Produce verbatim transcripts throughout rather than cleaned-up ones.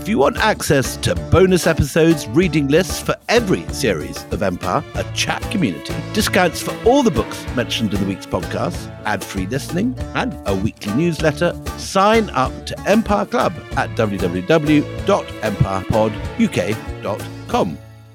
If you want access to bonus episodes, reading lists for every series of Empire, a chat community, discounts for all the books mentioned in the week's podcast, ad-free listening, and a weekly newsletter, sign up to Empire Club at w w w dot empire pod u k dot com.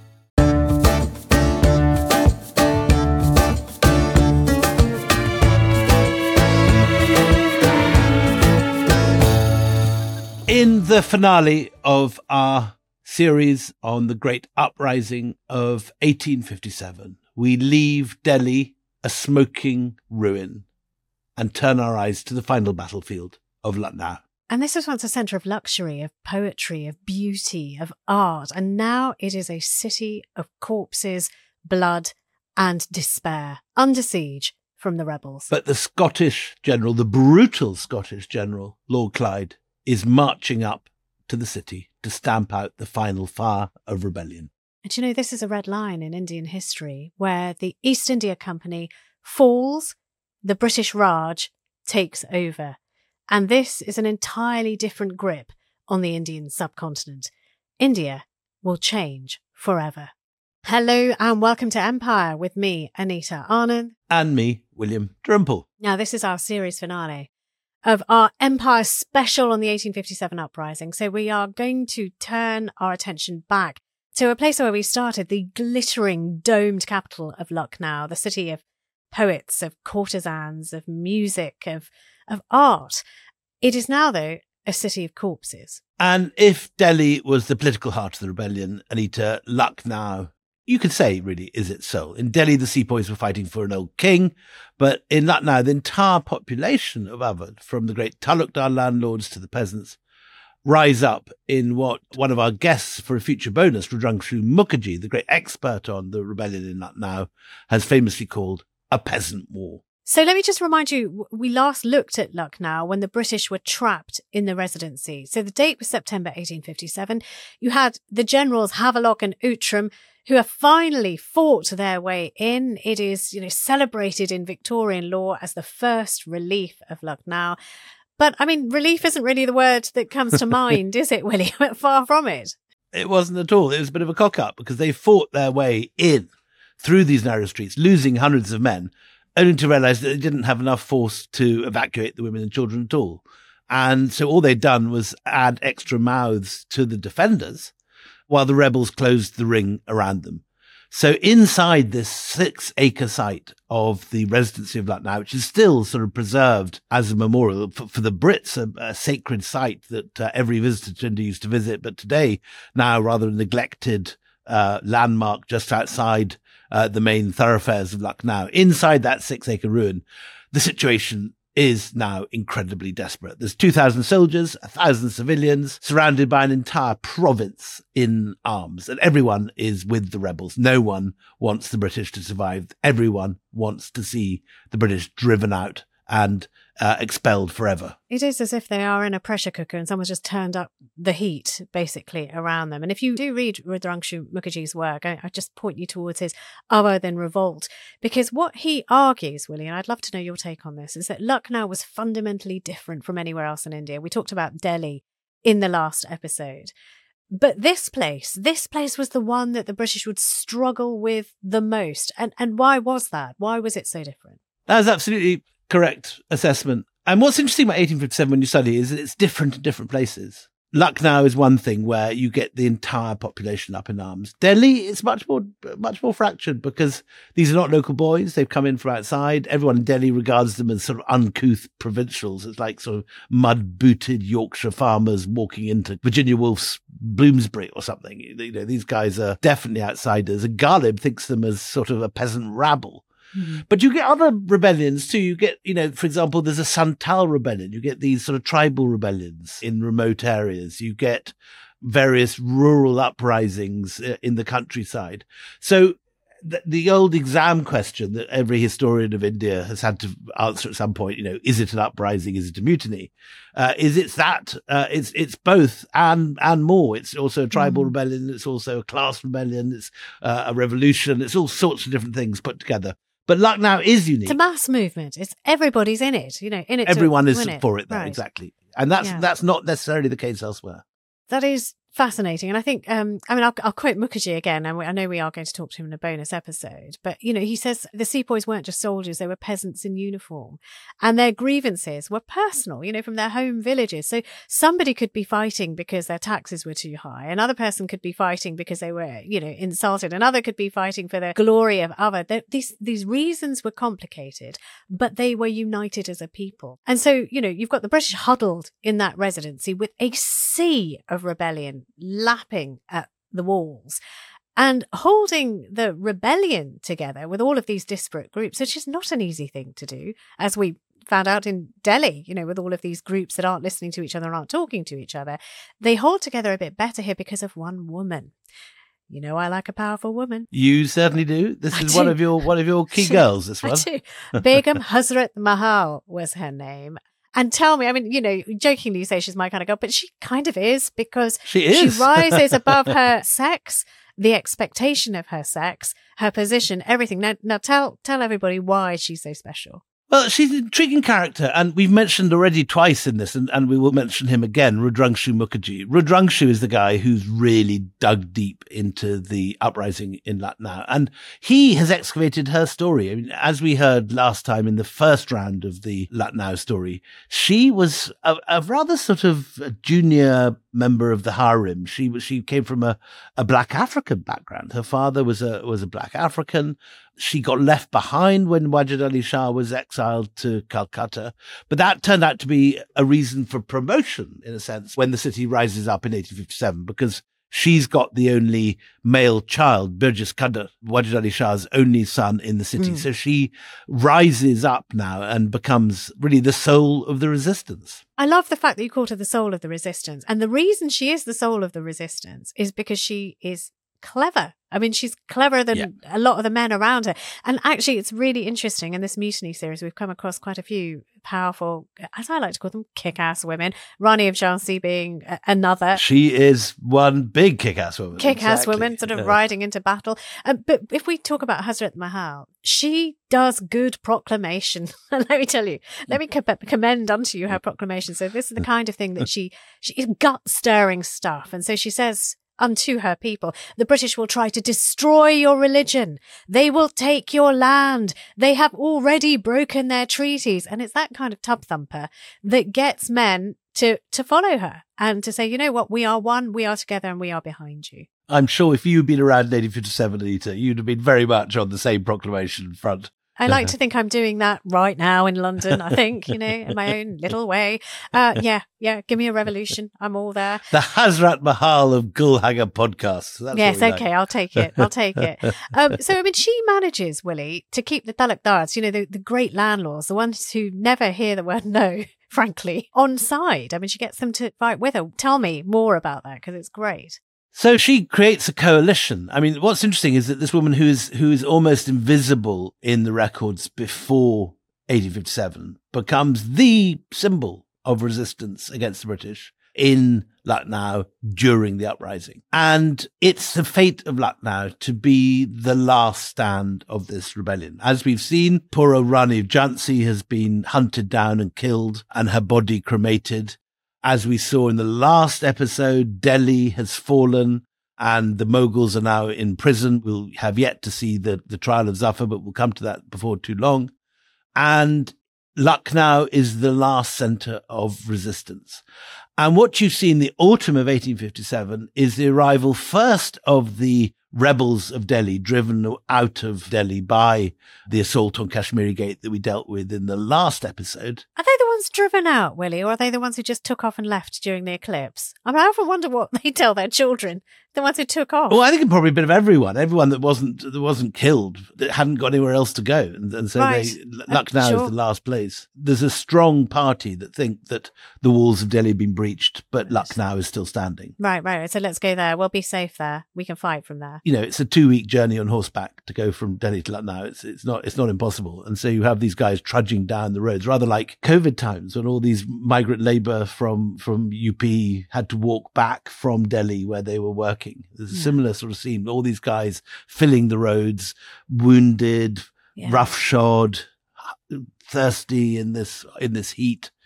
In the finale of our series on the Great Uprising of eighteen fifty-seven, we leave Delhi a smoking ruin and turn our eyes to the final battlefield of Lucknow. And this was once a centre of luxury, of poetry, of beauty, of art, and now it is a city of corpses, blood and despair, under siege from the rebels. But the Scottish general, the brutal Scottish general, Lord Clyde, is marching up to the city to stamp out the final fire of rebellion. And you know, this is a red line in Indian history where the East India Company falls, the British Raj takes over. And this is an entirely different grip on the Indian subcontinent. India will change forever. Hello and welcome to Empire with me, Anita Anand. And me, William Drimple. Now, this is our series finale of our Empire special on the eighteen fifty-seven uprising. So we are going to turn our attention back to a place where we started, the glittering domed capital of Lucknow, the city of poets, of courtesans, of music, of, of art. It is now, though, a city of corpses. And if Delhi was the political heart of the rebellion, Anita, Lucknow, you could say, really, is its soul. In Delhi, the sepoys were fighting for an old king, but in Lucknow, the entire population of Awadh, from the great Talukdar landlords to the peasants, rise up in what one of our guests for a future bonus, Rudrangshu Mukherjee, the great expert on the rebellion in Lucknow, has famously called a peasant war. So let me just remind you, we last looked at Lucknow when the British were trapped in the Residency. So the date was September eighteen fifty-seven. You had the generals Havelock and Outram, who have finally fought their way in. It is, you know, celebrated in Victorian law as the first relief of Lucknow. But, I mean, relief isn't really the word that comes to mind, is it, Willie? Far from it. It wasn't at all. It was a bit of a cock-up because they fought their way in through these narrow streets, losing hundreds of men, only to realise that they didn't have enough force to evacuate the women and children at all. And so all they'd done was add extra mouths to the defenders while the rebels closed the ring around them. So inside this six-acre site of the Residency of Lucknow, which is still sort of preserved as a memorial for, for the Brits, a, a sacred site that uh, every visitor to India used to visit, but today now rather a neglected uh, landmark just outside uh, the main thoroughfares of Lucknow. Inside that six-acre ruin, the situation is now incredibly desperate. There's two thousand soldiers, one thousand civilians, surrounded by an entire province in arms, and everyone is with the rebels. No one wants the British to survive. Everyone wants to see the British driven out and uh, expelled forever. It is as if they are in a pressure cooker and someone's just turned up the heat, basically, around them. And if you do read Rudrangshu Mukherjee's work, I, I just point you towards his Awadh in Revolt, because what he argues, Willie, and I'd love to know your take on this, is that Lucknow was fundamentally different from anywhere else in India. We talked about Delhi in the last episode. But this place, this place was the one that the British would struggle with the most. And, and why was that? Why was it so different? That is absolutely correct assessment. And what's interesting about eighteen fifty-seven when you study is that it's different in different places. Lucknow is one thing where you get the entire population up in arms. Delhi is much more, much more fractured because these are not local boys. They've come in from outside. Everyone in Delhi regards them as sort of uncouth provincials. It's like sort of mud-booted Yorkshire farmers walking into Virginia Woolf's Bloomsbury or something. You know, these guys are definitely outsiders. And Ghalib thinks them as sort of a peasant rabble. Mm-hmm. But you get other rebellions too. You get, you know, for example, there's a Santal rebellion. You get these sort of tribal rebellions in remote areas. You get various rural uprisings in the countryside. So the, the old exam question that every historian of India has had to answer at some point, you know, is it an uprising? Is it a mutiny? Uh, is it that? Uh, it's, it's both and, and more. It's also a tribal mm-hmm. rebellion. It's also a class rebellion. It's uh, a revolution. It's all sorts of different things put together. But Lucknow is unique. It's a mass movement. It's everybody's in it, you know, in it. Everyone to is win it. for it, though, right. exactly. And that's yeah. that's not necessarily the case elsewhere. That is fascinating. And I think, um, I mean, I'll, I'll quote Mukherjee again, and I know we are going to talk to him in a bonus episode, but, you know, he says the sepoys weren't just soldiers, they were peasants in uniform, and their grievances were personal, you know, from their home villages. So somebody could be fighting because their taxes were too high. Another person could be fighting because they were, you know, insulted. Another could be fighting for the glory of other. They're, these, these reasons were complicated, but they were united as a people. And so, you know, you've got the British huddled in that residency with a sea of rebellion lapping at the walls and holding the rebellion together with all of these disparate groups, which is not an easy thing to do, as we found out in Delhi, you know, with all of these groups that aren't listening to each other, aren't talking to each other. They hold together a bit better here because of one woman. You know, I like a powerful woman. You certainly do. This I is do. one of your one of your key girls, this one. I do. Begum Hazrat Mahal was her name. And tell me, I mean, you know, jokingly you say she's my kind of girl, but she kind of is, because She is. she rises above her sex, the expectation of her sex, her position, everything. Now, now tell tell everybody why she's so special. Well, she's an intriguing character, and we've mentioned already twice in this, and, and we will mention him again, Rudrangshu Mukherjee. Rudrangshu is the guy who's really dug deep into the uprising in Lucknow, and he has excavated her story. I mean, as we heard last time in the first round of the Lucknow story, she was a, a rather sort of junior member of the harem. She was she came from a, a black African background. Her father was a was a black African. She got left behind when Wajid Ali Shah was exiled to Calcutta, but that turned out to be a reason for promotion, in a sense, when the city rises up in eighteen fifty-seven, because she's got the only male child, Burgess Qadr, Wajid Ali Shah's only son in the city. Mm. So she rises up now and becomes really the soul of the resistance. I love the fact that you called her the soul of the resistance. And the reason she is the soul of the resistance is because she is clever. I mean, she's cleverer than yeah. a lot of the men around her. And actually, it's really interesting. In this Mutiny series, we've come across quite a few powerful, as I like to call them, kick-ass women. Rani of Jhansi being another. She is one big kick-ass woman. Kick-ass exactly. woman, sort of yeah. riding into battle. Uh, but if we talk about Hazrat Mahal, she does good proclamation. Let me tell you, let me commend unto you her proclamation. So this is the kind of thing that she, she is gut-stirring stuff. And so she says unto her people, the British will try to destroy your religion. They will take your land. They have already broken their treaties. And it's that kind of tub thumper that gets men to, to follow her and to say, you know what, we are one, we are together, and we are behind you. I'm sure if you'd been around in eighteen fifty-seven, Anita, you'd have been very much on the same proclamation front. I like to think I'm doing that right now in London, I think, you know, in my own little way. Uh, yeah, yeah, give me a revolution. I'm all there. The Hazrat Mahal of Gulhaga podcasts. That's yes, okay, like. I'll take it. I'll take it. Um, so, I mean, she manages, Willie, to keep the Talukdars, you know, the, the great landlords, the ones who never hear the word no, frankly, on side. I mean, she gets them to fight with her. Tell me more about that, because it's great. So she creates a coalition. I mean, what's interesting is that this woman who is who is almost invisible in the records before eighteen fifty-seven becomes the symbol of resistance against the British in Lucknow during the uprising. And it's the fate of Lucknow to be the last stand of this rebellion. As we've seen, poor Rani of Jhansi has been hunted down and killed and her body cremated. As we saw in the last episode, Delhi has fallen and the Mughals are now in prison. We'll have yet to see the, the trial of Zafar, but we'll come to that before too long. And Lucknow is the last centre of resistance. And what you see in the autumn of eighteen fifty-seven is the arrival first of the rebels of Delhi, driven out of Delhi by the assault on Kashmiri Gate that we dealt with in the last episode. Are they the ones driven out, Willie, or are they the ones who just took off and left during the eclipse? I mean, I often wonder what they tell their children, the ones who took off. Well, I think it's probably a bit of everyone, everyone that wasn't that wasn't killed, that hadn't got anywhere else to go. And, and so right. they, Lucknow uh, sure. is the last place. There's a strong party that think that the walls of Delhi have been breached, but Lucknow is still standing. Right, right. So let's go there. We'll be safe there. We can fight from there. You know, it's a two-week journey on horseback to go from Delhi to Lucknow. It's it's not it's not impossible. And so you have these guys trudging down the roads, rather like COVID times when all these migrant labour from from U P had to walk back from Delhi where they were working. There's a yeah. similar sort of scene. All these guys filling the roads, wounded, yeah. roughshod, thirsty in this in this heat.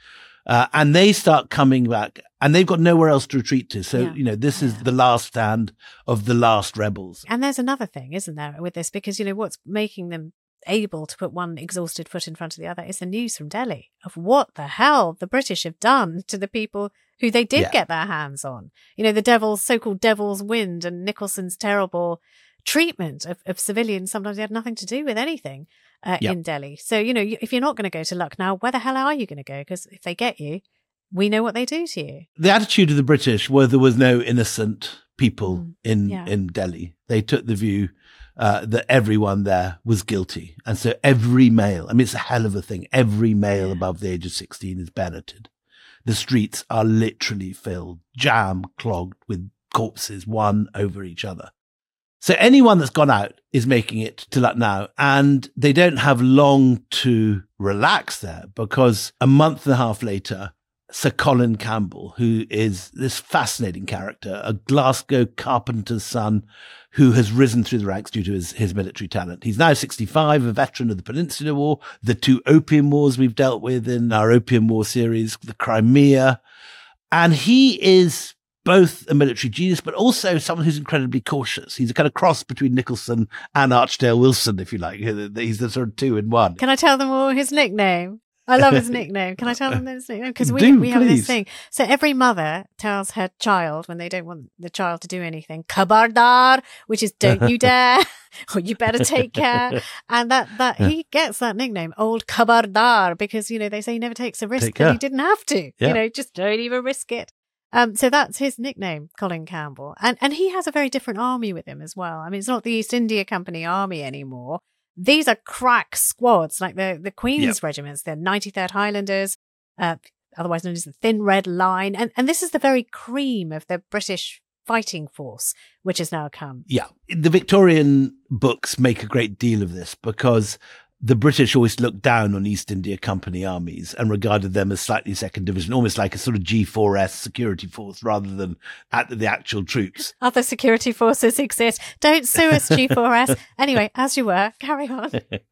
Uh, and they start coming back, and they've got nowhere else to retreat to. So, Yeah. you know, this is Yeah. the last stand of the last rebels. And there's another thing, isn't there, with this? Because, you know, what's making them able to put one exhausted foot in front of the other is the news from Delhi of what the hell the British have done to the people who they did Yeah. get their hands on. You know, the devil's so-called devil's wind and Nicholson's terrible treatment of, of civilians. Sometimes they had nothing to do with anything uh, Yep. in Delhi. So, you know, you- if you're not going to go to Lucknow, where the hell are you going to go? Because if they get you, we know what they do to you. The attitude of the British were there was no innocent people Mm, in, yeah. in Delhi. They took the view uh, that everyone there was guilty. And so every male, I mean, it's a hell of a thing. Every male Yeah. above the age of sixteen is bayoneted. The streets are literally filled, jam clogged with corpses, one over each other. So anyone that's gone out is making it to Lucknow, and they don't have long to relax there, because a month and a half later, Sir Colin Campbell, who is this fascinating character, a Glasgow carpenter's son who has risen through the ranks due to his, his military talent. He's now sixty-five, a veteran of the Peninsular War, the two Opium Wars we've dealt with in our Opium War series, the Crimea. And he is both a military genius, but also someone who's incredibly cautious. He's a kind of cross between Nicholson and Archdale Wilson, if you like. He's the sort of two in one. Can I tell them all his nickname? I love his nickname. Can I tell them his nickname? Because we, Do, we have this please. thing. So every mother tells her child when they don't want the child to do anything, Kabardar, which is don't you dare, or you better take care. And that, that he gets that nickname, Old Kabardar, because, you know, they say he never takes a risk Take that care. he didn't have to. Yeah. You know, just don't even risk it. Um, so that's his nickname, Colin Campbell. And and he has a very different army with him as well. I mean, it's not the East India Company army anymore. These are crack squads, like the, the Queen's Yep. regiments. They're ninety-third Highlanders, uh, otherwise known as the Thin Red Line. And, and this is the very cream of the British fighting force, which has now come. Yeah. The Victorian books make a great deal of this, because the British always looked down on East India Company armies and regarded them as slightly second division, almost like a sort of G four S security force rather than at the actual troops. Other security forces exist. Don't sue us, G four S. Anyway, as you were, carry on.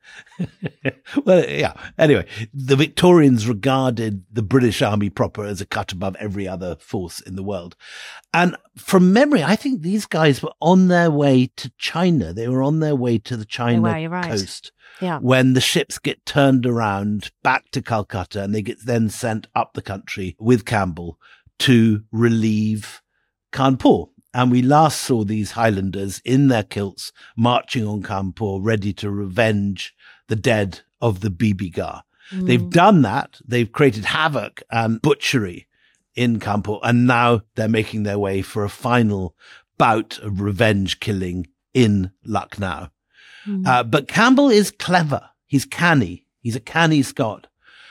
Well, yeah. Anyway, the Victorians regarded the British army proper as a cut above every other force in the world. And from memory, I think these guys were on their way to China. They were on their way to the China were, you're right. coast. Yeah. When the ships get turned around back to Calcutta, and they get then sent up the country with Campbell to relieve Kanpur. And we last saw these Highlanders in their kilts marching on Kanpur, ready to revenge the dead of the Bibigar. Mm. They've done that. They've created havoc and butchery in Kanpur, and now they're making their way for a final bout of revenge killing in Lucknow. Mm. Uh, but Campbell is clever. He's canny. He's a canny Scot.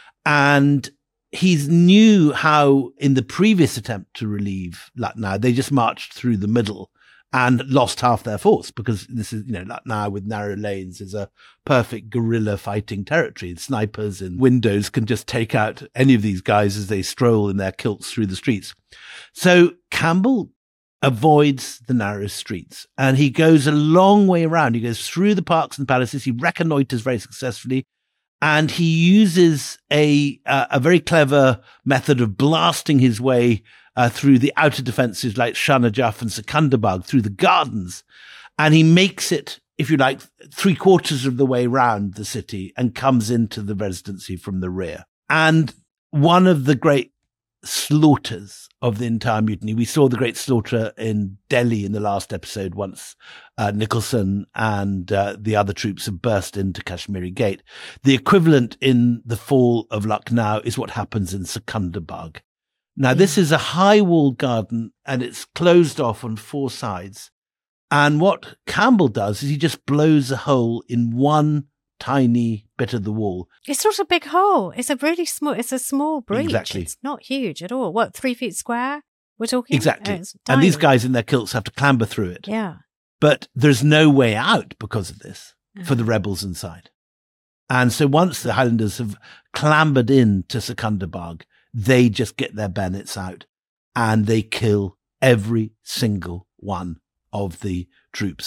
And he's knew how in the previous attempt to relieve Lucknow, they just marched through the middle and lost half their force, because this is, you know, Lucknow with narrow lanes is a perfect guerrilla fighting territory. Snipers and windows can just take out any of these guys as they stroll in their kilts through the streets. So Campbell avoids the narrow streets, and he goes a long way around. He goes through the parks and palaces. He reconnoiters very successfully, and he uses a uh, a very clever method of blasting his way uh, through the outer defenses like Shah Najaf and Secunderbag, through the gardens, and he makes it, if you like, three quarters of the way round the city and comes into the residency from the rear. And one of the great slaughters of the entire mutiny. We saw the great slaughter in Delhi in the last episode once uh, Nicholson and uh, the other troops have burst into Kashmiri Gate. The equivalent in the fall of Lucknow is what happens in Secunderbag. Now, this is a high-walled garden, and it's closed off on four sides. And what Campbell does is he just blows a hole in one tiny bit of the wall. It's not a big hole. It's a really small, it's a small breach. Exactly. It's not huge at all. What, three feet square? We're talking? Exactly. Uh, it's And these tiny. guys in their kilts have to clamber through it. Yeah. But there's no way out because of this for Uh-huh. the rebels inside. And so once the Highlanders have clambered in to Secunderbag, they just get their bayonets out and they kill every single one of the troops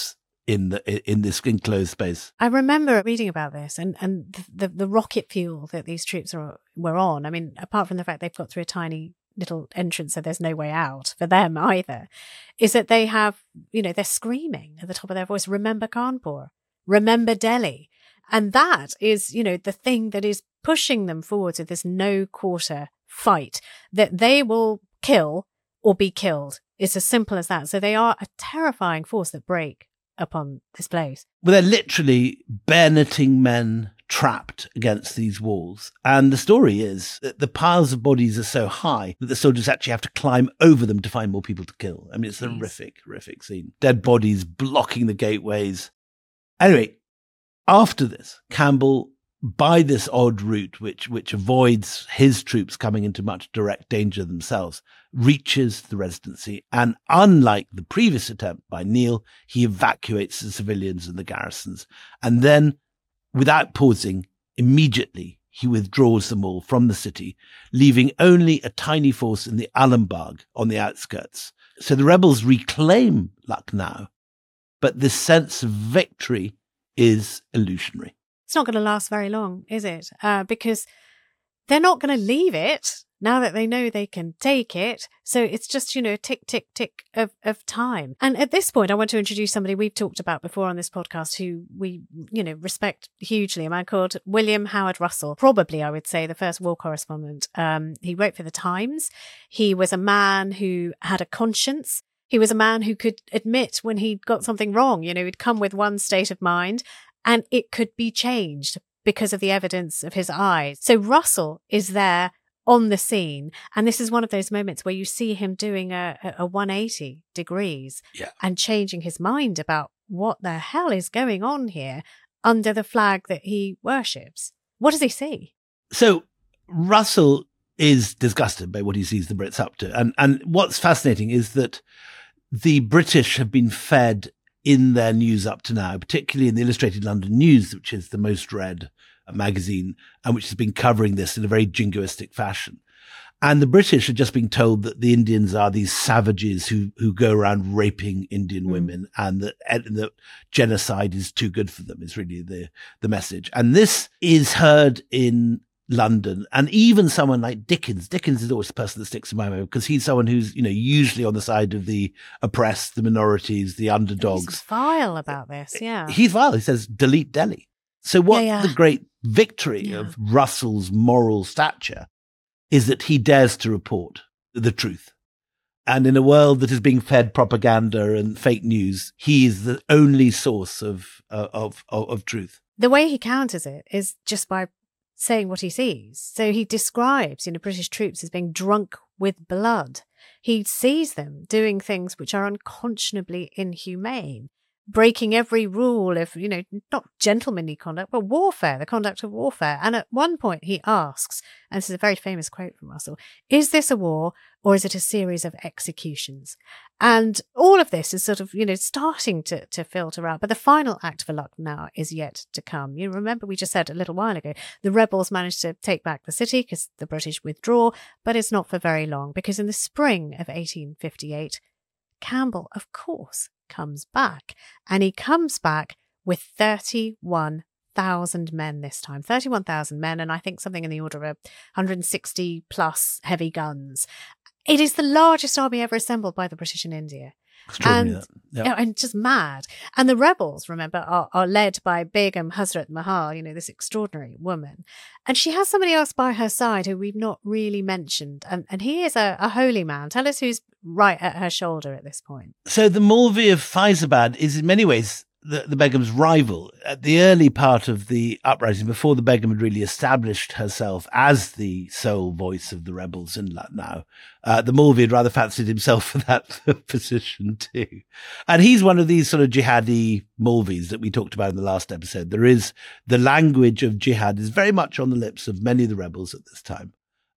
in the in this enclosed space. I remember reading about this and, and the, the, the rocket fuel that these troops are, were on. I mean, apart from the fact they've got through a tiny little entrance, so there's no way out for them either, is that they have, you know, they're screaming at the top of their voice, remember Kanpur, remember Delhi. And that is, you know, the thing that is pushing them forward with this no quarter fight, that they will kill or be killed. It's as simple as that. So they are a terrifying force that break upon this place. Well, they're literally bayoneting men trapped against these walls. And the story is that the piles of bodies are so high that the soldiers actually have to climb over them to find more people to kill. I mean, it's a Jeez. horrific, horrific scene. Dead bodies blocking the gateways. Anyway, after this, Campbell, by this odd route, which which avoids his troops coming into much direct danger themselves, reaches the residency. And unlike the previous attempt by Neil, he evacuates the civilians and the garrisons. And then, without pausing, immediately he withdraws them all from the city, leaving only a tiny force in the Alambagh on the outskirts. So the rebels reclaim Lucknow, but this sense of victory is illusionary. It's not going to last very long, is it? Uh, because they're not going to leave it now that they know they can take it. So it's just, you know, tick, tick, tick of, of time. And at this point, I want to introduce somebody we've talked about before on this podcast who we, you know, respect hugely. A man called William Howard Russell, probably, I would say, the first war correspondent. Um, he wrote for the Times. He was a man who had a conscience. He was a man who could admit when he'd got something wrong. You know, he'd come with one state of mind and it could be changed because of the evidence of his eyes. So Russell is there on the scene. And this is one of those moments where you see him doing a, a one hundred eighty degrees yeah. and changing his mind about what the hell is going on here under the flag that he worships. What does he see? So Russell is disgusted by what he sees the Brits up to. And, and what's fascinating is that the British have been fed in their news up to now, particularly in the Illustrated London News, which is the most read magazine and which has been covering this in a very jingoistic fashion. And the British are just being told that the Indians are these savages who who go around raping Indian mm. women, and that, and that genocide is too good for them, is really the, the message. And this is heard in London, and even someone like Dickens. Dickens is always the person that sticks in my mind because he's someone who's, you know, usually on the side of the oppressed, the minorities, the underdogs. He's vile about this, yeah. He's vile. He says, delete Delhi. So what yeah, yeah. the great victory yeah. of Russell's moral stature is that he dares to report the truth. And in a world that is being fed propaganda and fake news, he is the only source of uh, of, of of truth. The way he counters it is just by saying what he sees. So he describes, you know, British troops as being drunk with blood. He sees them doing things which are unconscionably inhumane, breaking every rule of, you know, not gentlemanly conduct, but warfare, the conduct of warfare. And at one point he asks, and this is a very famous quote from Russell, is this a war or is it a series of executions? And all of this is sort of, you know, starting to, to filter out. But the final act for Lucknow is yet to come. You remember we just said a little while ago, the rebels managed to take back the city because the British withdraw, but it's not for very long because in the spring of eighteen fifty-eight, Campbell, of course, comes back, and he comes back with thirty-one thousand men this time, thirty-one thousand men, and I think something in the order of one hundred sixty plus heavy guns. It is the largest army ever assembled by the British in India. And, yeah. and just mad. And the rebels, remember, are, are led by Begum Hazrat Mahal, you know, this extraordinary woman. And she has somebody else by her side who we've not really mentioned. And, and he is a, a holy man. Tell us who's right at her shoulder at this point. So the Maulvi of Faizabad is in many ways the, the Begum's rival. At the early part of the uprising, before the Begum had really established herself as the sole voice of the rebels in Lucknow, uh, the Maulvi had rather fancied himself for that position too. And he's one of these sort of jihadi Maulvis that we talked about in the last episode. There is the language of jihad is very much on the lips of many of the rebels at this time.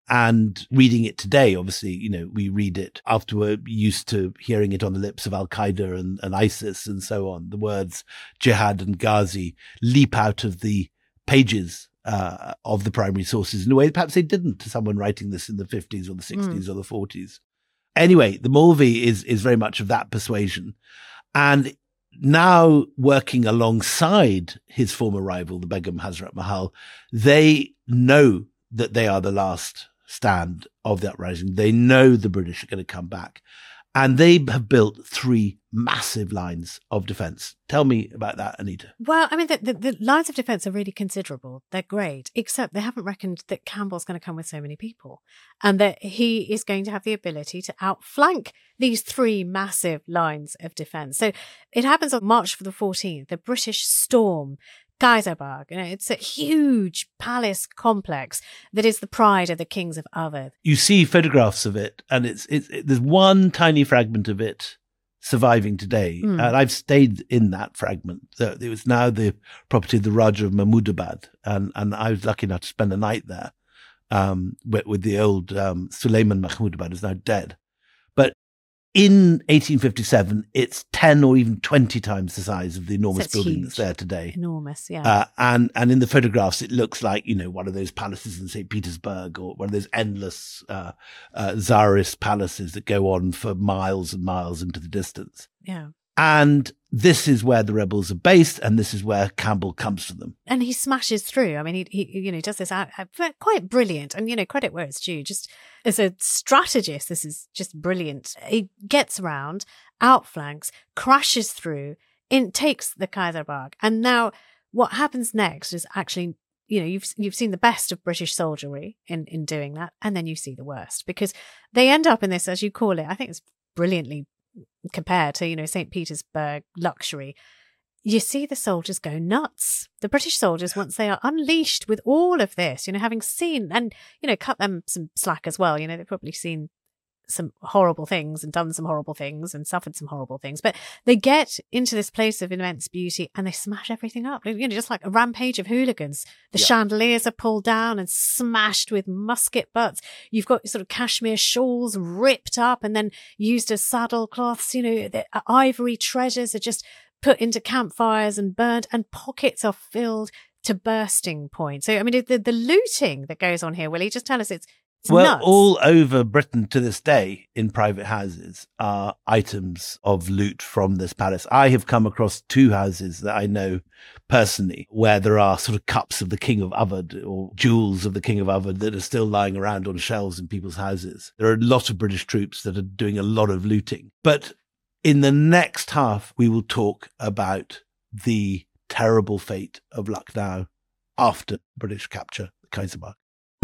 And reading it today, obviously, you know, we read it after we're used to hearing it on the lips of Al-Qaeda and, and ISIS and so on. The words jihad and Ghazi leap out of the pages uh, of the primary sources in a way that perhaps they didn't to someone writing this in the fifties or the sixties mm. or the forties. Anyway, the Maulvi is, is very much of that persuasion. And now working alongside his former rival, the Begum Hazrat Mahal, they know that they are the last stand of the uprising. They know the British are going to come back. And they have built three massive lines of defence. Tell me about that, Anita. Well, I mean, the, the, the lines of defence are really considerable. They're great, except they haven't reckoned that Campbell's going to come with so many people and that he is going to have the ability to outflank these three massive lines of defence. So it happens on March the fourteenth. The British storm Kaiserberg. You know, it's a huge palace complex that is the pride of the kings of Awadh. You see photographs of it, and it's, it's it, there's one tiny fragment of it surviving today, mm. and I've stayed in that fragment. So it was now the property of the Raja of Mahmudabad, and and I was lucky enough to spend a night there um, with, with the old um, Suleiman Mahmudabad, who's now dead. But in eighteen fifty-seven, it's ten or even twenty times the size of the enormous so building huge. That's there today. Enormous, yeah. Uh, and, and in the photographs, it looks like, you know, one of those palaces in Saint Petersburg or one of those endless uh, uh, Tsarist palaces that go on for miles and miles into the distance. Yeah. And this is where the rebels are based, and this is where Campbell comes to them. And he smashes through. I mean, he, he you know, does this out, quite brilliant. And, you know, credit where it's due. Just as a strategist, this is just brilliant. He gets around, outflanks, crashes through, in, takes the Kaiserberg. And now what happens next is actually, you know, you've you've seen the best of British soldiery in, in doing that, and then you see the worst. Because they end up in this, as you call it, I think it's brilliantly compared to, you know, Saint Petersburg luxury. You see the soldiers go nuts. The British soldiers, once they are unleashed with all of this, you know, having seen and, you know, cut them some slack as well. You know, they've probably seen some horrible things and done some horrible things and suffered some horrible things. But they get into this place of immense beauty and they smash everything up. You know, just like a rampage of hooligans. The yeah. chandeliers are pulled down and smashed with musket butts. You've got sort of cashmere shawls ripped up and then used as saddle cloths. You know, the ivory treasures are just put into campfires and burnt, and pockets are filled to bursting point. So, I mean, the, the looting that goes on here, Willie, just tell us it's It's well, nuts. All over Britain to this day in private houses are items of loot from this palace. I have come across two houses that I know personally where there are sort of cups of the King of Awadh or jewels of the King of Awadh that are still lying around on shelves in people's houses. There are a lot of British troops that are doing a lot of looting. But in the next half, we will talk about the terrible fate of Lucknow after British capture the Kaiserberg.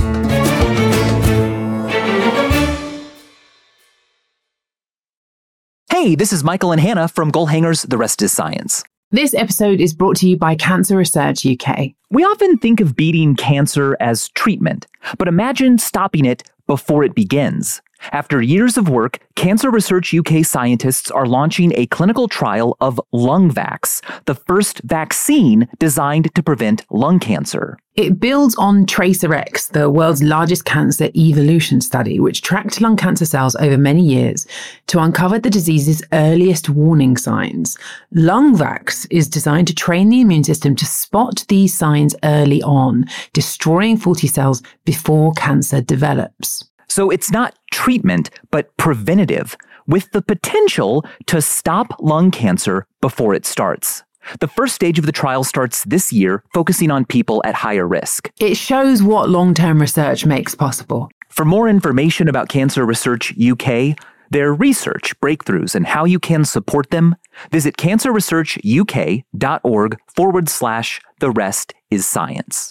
Hey, this is Michael and Hannah from Goalhanger's The Rest is Science. This episode is brought to you by Cancer Research U K. We often think of beating cancer as treatment, but imagine stopping it before it begins. After years of work, Cancer Research U K scientists are launching a clinical trial of LungVax, the first vaccine designed to prevent lung cancer. It builds on TRACERx, the world's largest cancer evolution study, which tracked lung cancer cells over many years to uncover the disease's earliest warning signs. LungVax is designed to train the immune system to spot these signs early on, destroying faulty cells before cancer develops. So it's not treatment, but preventative, with the potential to stop lung cancer before it starts. The first stage of the trial starts this year, focusing on people at higher risk. It shows what long-term research makes possible. For more information about Cancer Research U K, their research breakthroughs, and how you can support them, visit cancerresearchuk.org forward slash the rest is science.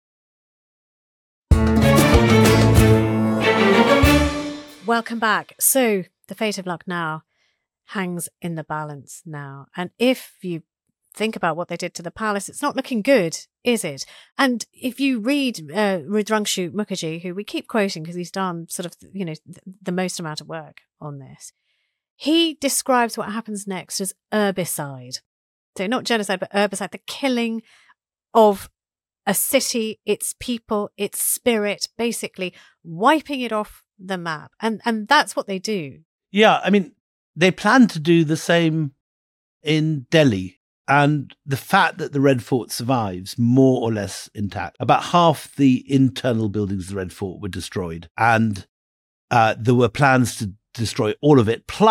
Welcome back. So the fate of Lucknow hangs in the balance now. And if you think about what they did to the palace, it's not looking good, is it? And if you read uh, Rudrangshu Mukherjee, who we keep quoting because he's done sort of, you know, th- the most amount of work on this, he describes what happens next as herbicide. So not genocide, but herbicide, the killing of a city, its people, its spirit, basically wiping it off the map. And and that's what they do. Yeah, I mean, they plan to do the same in Delhi. And the fact that the Red Fort survives more or less intact, about half the internal buildings of the Red Fort were destroyed. And uh, there were plans to destroy all of it, plus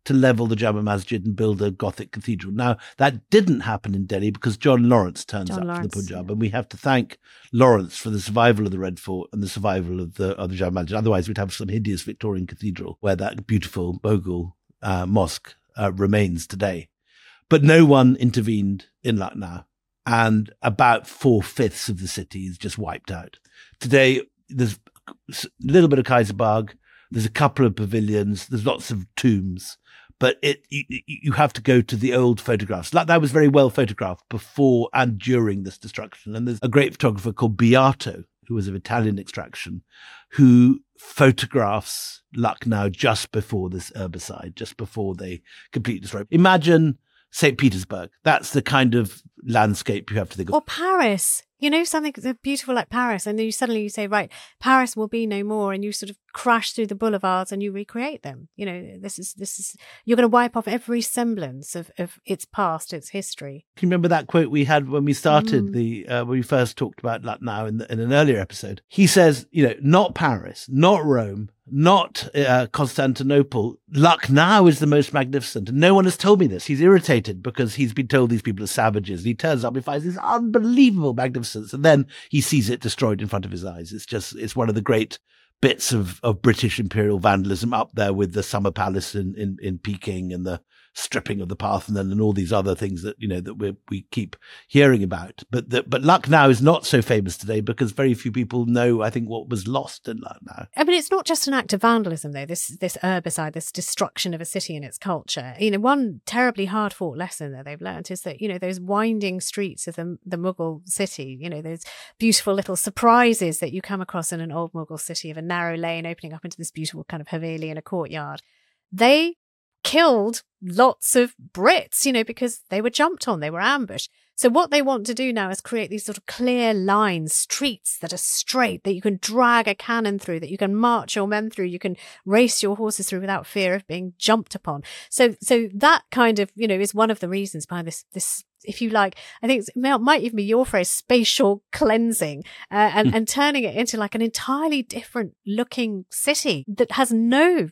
to level the Jama Masjid and build a Gothic cathedral. Now, that didn't happen in Delhi because John Lawrence turns John up Lawrence, from the Punjab, yeah. and we have to thank Lawrence for the survival of the Red Fort and the survival of the, of the Jama Masjid. Otherwise, we'd have some hideous Victorian cathedral where that beautiful Mughal uh, mosque uh, remains today. But no one intervened in Lucknow, and about four-fifths of the city is just wiped out. Today, there's a little bit of Kaiser Bagh, there's a couple of pavilions, there's lots of tombs, but it you, you have to go to the old photographs. Lucknow was very well photographed before and during this destruction, and there's a great photographer called Beato, who was of Italian extraction, who photographs Lucknow just before this herbicide, just before they completely destroy. Imagine Saint Petersburg. That's the kind of landscape you have to think of. Or Paris. You know, something beautiful like Paris, and then you suddenly you say, right, Paris will be no more, and you sort of crash through the boulevards and you recreate them. You know, this is this is you're going to wipe off every semblance of, of its past, its history. Can you remember that quote we had when we started Mm. the uh, when we first talked about Lucknow in, the, in an earlier episode? He says, you know, not Paris, not Rome, not uh, Constantinople. Lucknow is the most magnificent, and no one has told me this. He's irritated because he's been told these people are savages, and he turns up and finds this unbelievable magnificence. And then he sees it destroyed in front of his eyes. It's just, it's one of the great bits of, of British imperial vandalism, up there with the Summer Palace in, in, in Peking and the stripping of the Parthenon and all these other things that, you know, that we we keep hearing about. But the, but Lucknow is not so famous today because very few people know, I think, what was lost in Lucknow. I mean, it's not just an act of vandalism, though, this this herbicide, this destruction of a city and its culture. You know, one terribly hard-fought lesson that they've learned is that, you know, those winding streets of the, the Mughal city, you know, those beautiful little surprises that you come across in an old Mughal city of a narrow lane opening up into this beautiful kind of haveli and a courtyard, they killed lots of Brits, you know, because they were jumped on, they were ambushed. So what they want to do now is create these sort of clear lines, streets that are straight, that you can drag a cannon through, that you can march your men through, you can race your horses through without fear of being jumped upon. So so that kind of, you know, is one of the reasons behind this, this if you like, I think it might even be your phrase, spatial cleansing, uh, and, mm. and turning it into like an entirely different looking city that has no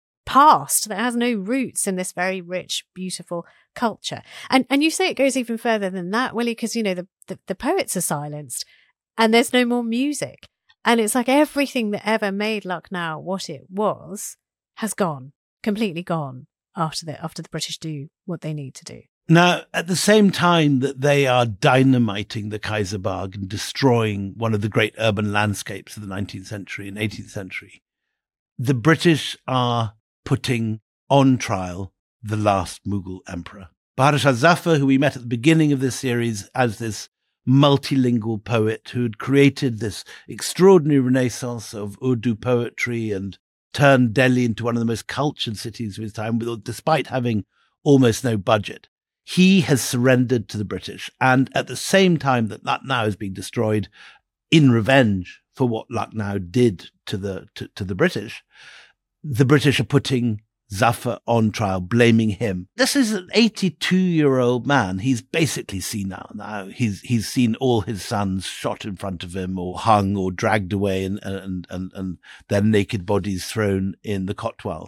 past, that has no roots in this very rich, beautiful culture. And and you say it goes even further than that, Willie, because, you know, the, the, the poets are silenced and there's no more music. And it's like everything that ever made Lucknow what it was has gone, completely gone after the, after the British do what they need to do. Now, at the same time that they are dynamiting the Kaiser Bagh and destroying one of the great urban landscapes of the nineteenth century and eighteenth century, the British are putting on trial the last Mughal emperor. Bahadur Shah Zafar, who we met at the beginning of this series as this multilingual poet who had created this extraordinary renaissance of Urdu poetry and turned Delhi into one of the most cultured cities of his time, despite having almost no budget. He has surrendered to the British. And at the same time that Lucknow is being destroyed in revenge for what Lucknow did to the to, to the British, the British are putting Zafar on trial, blaming him. This is an eighty-two-year-old man. He's basically senile now. He's he's seen all his sons shot in front of him or hung or dragged away and and and, and their naked bodies thrown in the Kotwal.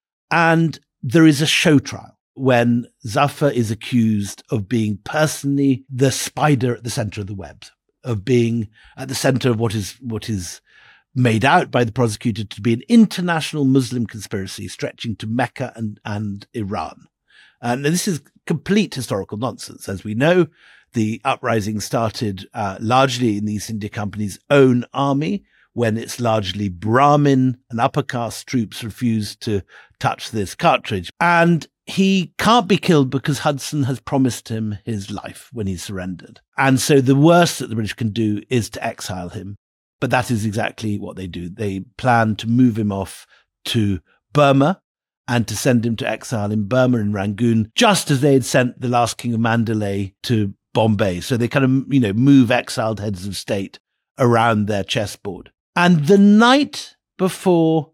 And there is a show trial when Zafar is accused of being personally the spider at the center of the web, of being at the center of what is what is made out by the prosecutor to be an international Muslim conspiracy stretching to Mecca and, and Iran. And this is complete historical nonsense. As we know, the uprising started uh, largely in the East India Company's own army, when it's largely Brahmin and upper caste troops refused to touch this cartridge. And he can't be killed because Hudson has promised him his life when he surrendered. And so the worst that the British can do is to exile him. But that is exactly what they do. They plan to move him off to Burma and to send him to exile in Burma and Rangoon, just as they had sent the last king of Mandalay to Bombay. So they kind of, you know, move exiled heads of state around their chessboard. And the night before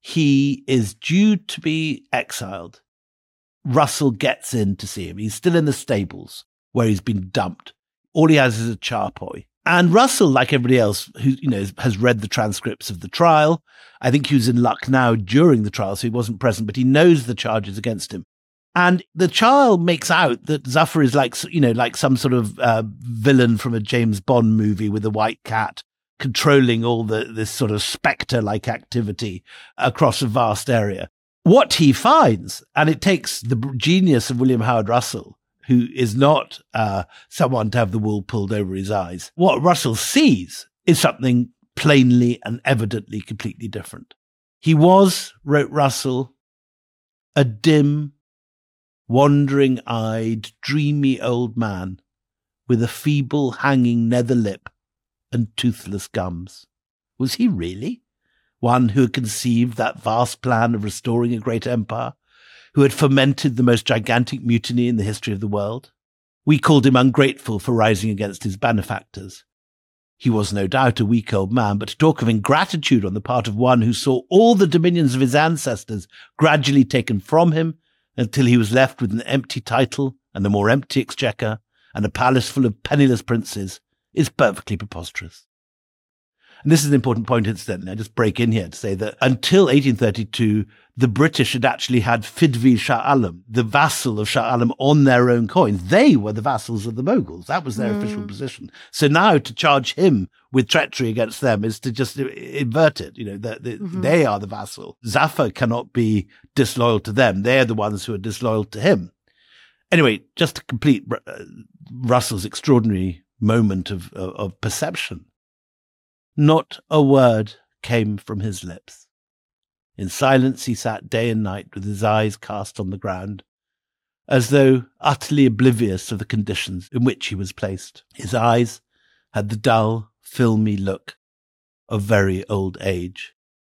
he is due to be exiled, Russell gets in to see him. He's still in the stables where he's been dumped. All he has is a charpoy. And Russell, like everybody else who, you know, has read the transcripts of the trial, I think he was in Lucknow during the trial, so he wasn't present, but he knows the charges against him. And the trial makes out that Zafar is like, you know, like some sort of uh, villain from a James Bond movie with a white cat controlling all the this sort of spectre-like activity across a vast area. What he finds, and it takes the genius of William Howard Russell, who is not uh, someone to have the wool pulled over his eyes. What Russell sees is something plainly and evidently completely different. He was, wrote Russell, a dim, wandering-eyed, dreamy old man with a feeble, hanging nether lip and toothless gums. Was he really one who had conceived that vast plan of restoring a great empire, who had fomented the most gigantic mutiny in the history of the world? We called him ungrateful for rising against his benefactors. He was no doubt a weak old man, but to talk of ingratitude on the part of one who saw all the dominions of his ancestors gradually taken from him until he was left with an empty title and a more empty exchequer and a palace full of penniless princes is perfectly preposterous. And this is an important point, incidentally. I just break in here to say that until eighteen thirty-two, the British had actually had Fidvi Shah Alam, the vassal of Shah Alam, on their own coins. They were the vassals of the Mughals. That was their mm. official position. So now to charge him with treachery against them is to just invert it. You know, the, the, mm-hmm. they are the vassal. Zafar cannot be disloyal to them. They're the ones who are disloyal to him. Anyway, just to complete uh, Russell's extraordinary moment of, of, of perception, not a word came from his lips. In silence he sat day and night with his eyes cast on the ground, as though utterly oblivious of the conditions in which he was placed. His eyes had the dull, filmy look of very old age.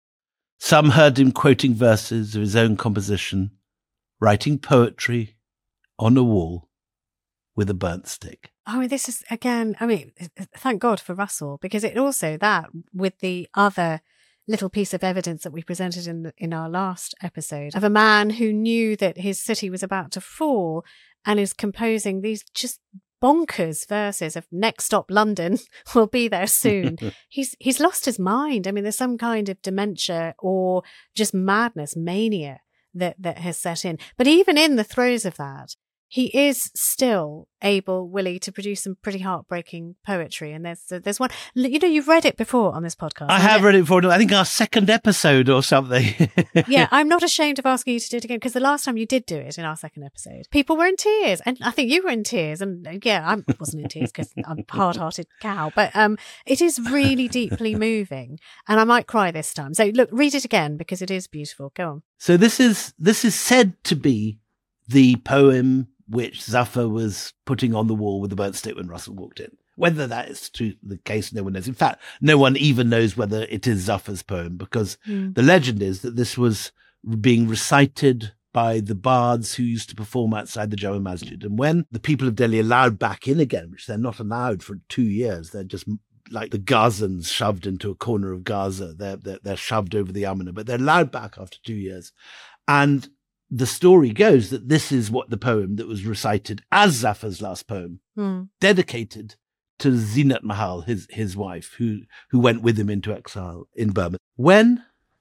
Some heard him quoting verses of his own composition, writing poetry on a wall with a burnt stick. I mean, this is, again, I mean, thank God for Russell, because it also, that with the other little piece of evidence that we presented in the, in our last episode of a man who knew that his city was about to fall and is composing these just bonkers verses of next stop London, will be there soon. he's he's lost his mind. I mean, there's some kind of dementia or just madness, mania that that has set in. But even in the throes of that, he is still able, Willie, to produce some pretty heartbreaking poetry. And there's there's one, you know, you've read it before on this podcast. I have it? read it before. I think our second episode or something. Yeah, I'm not ashamed of asking you to do it again, because the last time you did do it in our second episode, people were in tears. And I think you were in tears. And yeah, I wasn't in tears because I'm a hard-hearted cow. But um, it is really deeply moving. And I might cry this time. So look, read it again, because it is beautiful. Go on. So this is this is said to be the poem which Zafar was putting on the wall with the burnt stick when Russell walked in. Whether that is true, the case, no one knows. In fact, no one even knows whether it is Zafar's poem, because mm. the legend is that this was being recited by the bards who used to perform outside the Jama Masjid. And when the people of Delhi allowed back in again, which they're not allowed for two years, they're just like the Gazans shoved into a corner of Gaza. They're, they're, they're shoved over the Yamuna, but they're allowed back after two years. And the story goes that this is what the poem that was recited as Zafar's last poem, mm. dedicated to Zinat Mahal, his his wife, who who went with him into exile in Burma. When,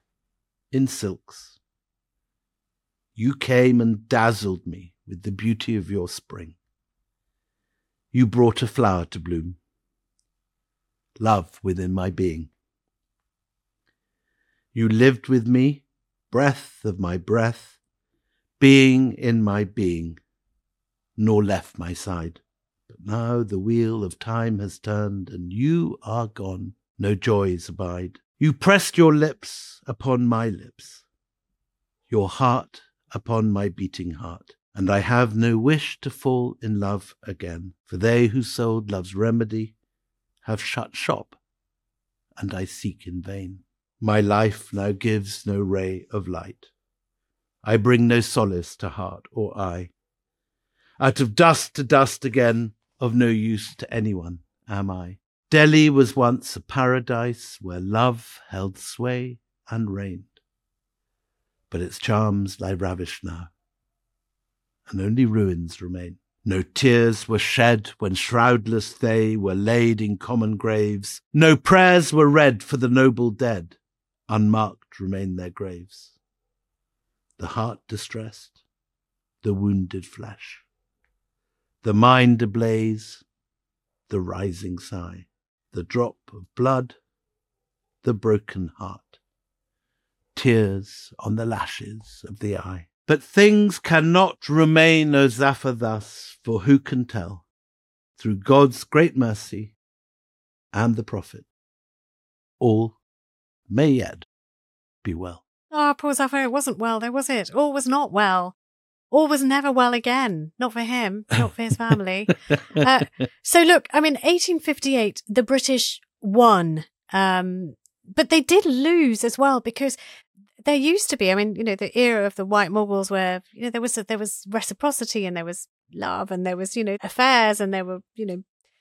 in silks, you came and dazzled me with the beauty of your spring, you brought a flower to bloom, love within my being. You lived with me, breath of my breath, being in my being, nor left my side. But now the wheel of time has turned, and you are gone, no joys abide. You pressed your lips upon my lips, your heart upon my beating heart, and I have no wish to fall in love again, for they who sold love's remedy have shut shop, and I seek in vain. My life now gives no ray of light. I bring no solace to heart or eye. Out of dust to dust again, of no use to anyone am I. Delhi was once a paradise where love held sway and reigned. But its charms lie ravished now, and only ruins remain. No tears were shed when shroudless they were laid in common graves. No prayers were read for the noble dead. Unmarked remain their graves. The heart distressed, the wounded flesh, the mind ablaze, the rising sigh, the drop of blood, the broken heart, tears on the lashes of the eye. But things cannot remain, O Zafar, thus, for who can tell, through God's great mercy and the Prophet, all may yet be well. Oh, poor Zafar, it wasn't well, though, was it? All was not well. All was never well again. Not for him, not for his family. uh, so look, I mean, eighteen fifty-eight, the British won, um, but they did lose as well, because there used to be, I mean, you know, the era of the White Mughals where, you know, there was, a, there was reciprocity and there was love and there was, you know, affairs and there were, you know,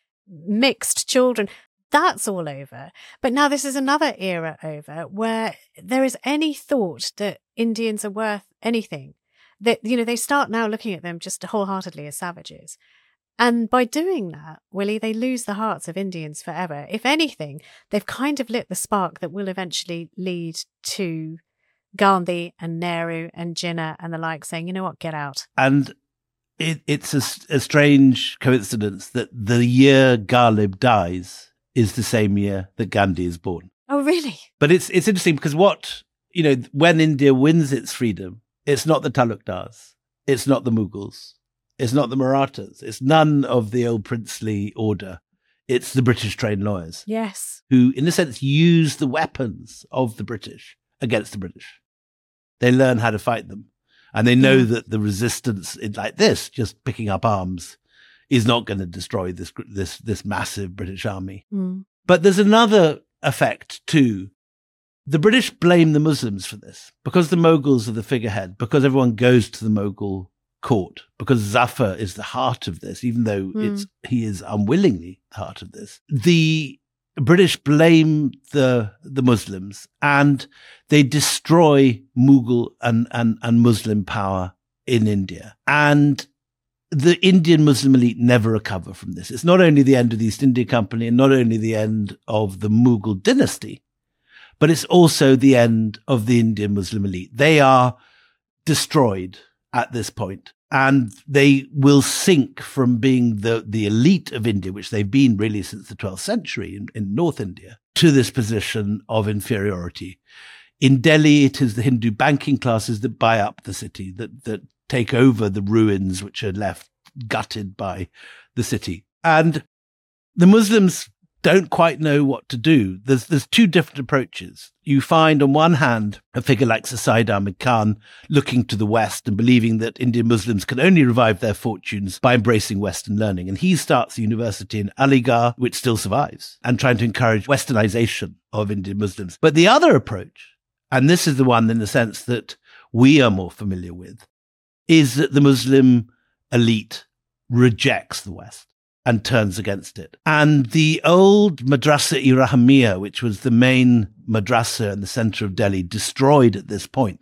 mixed children. That's all over. But now this is another era over where there is any thought that Indians are worth anything. That, you know, they start now looking at them just wholeheartedly as savages. And by doing that, Willie, they lose the hearts of Indians forever. If anything, they've kind of lit the spark that will eventually lead to Gandhi and Nehru and Jinnah and the like saying, you know what, get out. And it, it's a, a strange coincidence that the year Ghalib dies is the same year that Gandhi is born. Oh, really? But it's it's interesting because what, you know, when India wins its freedom, it's not the Talukdars, it's not the Mughals, it's not the Marathas, it's none of the old princely order. It's the British trained lawyers. Yes. Who, in a sense, use the weapons of the British against the British. They learn how to fight them. And they know yeah. that the resistance in like this, just picking up arms, is not going to destroy this this this massive British army. Mm. But there's another effect too. The British blame the Muslims for this because the Mughals are the figurehead, because everyone goes to the Mughal court, because Zafar is the heart of this, even though mm. it's he is unwillingly the heart of this. The British blame the the Muslims and they destroy Mughal and, and, and Muslim power in India. And the Indian Muslim elite never recover from this. It's not only the end of the East India Company and not only the end of the Mughal dynasty, but it's also the end of the Indian Muslim elite. They are destroyed at this point, and they will sink from being the, the elite of India, which they've been really since the twelfth century in, in North India, to this position of inferiority. In Delhi, it is the Hindu banking classes that buy up the city, that, that take over the ruins which are left gutted by the city. And the Muslims don't quite know what to do. There's there's two different approaches. You find on one hand a figure like Sir Syed Ahmad Khan looking to the West and believing that Indian Muslims can only revive their fortunes by embracing Western learning. And he starts a university in Aligarh, which still survives, and trying to encourage Westernization of Indian Muslims. But the other approach, and this is the one in the sense that we are more familiar with, is that the Muslim elite rejects the West and turns against it. And the old Madrasa-e-Rahmiya, which was the main madrasa in the center of Delhi, destroyed at this point,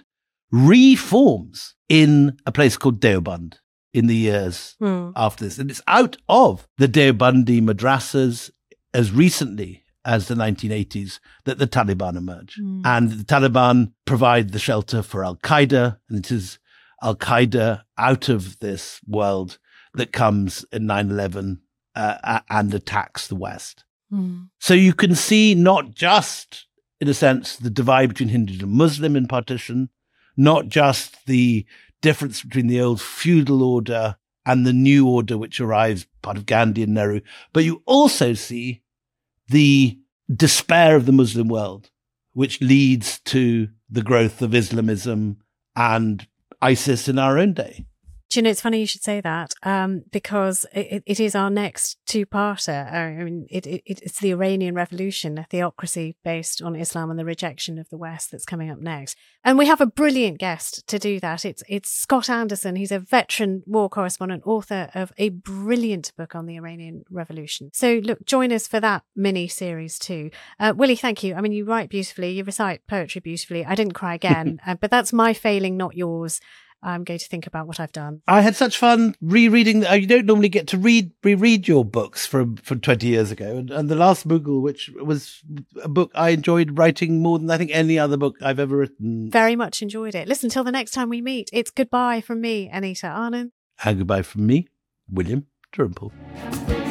reforms in a place called Deoband in the years mm. after this. And it's out of the Deobandi madrasas as recently as the nineteen eighties that the Taliban emerge. Mm. And the Taliban provide the shelter for Al-Qaeda, and it is Al-Qaeda out of this world that comes in nine eleven uh, and attacks the West. Mm. So you can see not just, in a sense, the divide between Hindu and Muslim in partition, not just the difference between the old feudal order and the new order which arrives, part of Gandhi and Nehru, but you also see the despair of the Muslim world, which leads to the growth of Islamism and ISIS in our own day. Do you know, it's funny you should say that, um, because it, it is our next two-parter. I mean, it, it, it's the Iranian Revolution, a theocracy based on Islam and the rejection of the West that's coming up next. And we have a brilliant guest to do that. It's it's Scott Anderson. He's a veteran war correspondent, author of a brilliant book on the Iranian Revolution. So look, join us for that mini-series too. Uh, Willie, thank you. I mean, you write beautifully, you recite poetry beautifully. I didn't cry again, uh, but that's my failing, not yours. I'm going to think about what I've done. I had such fun rereading. You don't normally get to read reread your books from, from twenty years ago. And, and The Last Moogle, which was a book I enjoyed writing more than I think any other book I've ever written. Very much enjoyed it. Listen, till the next time we meet, it's goodbye from me, Anita Arnon. And goodbye from me, William Dalrymple.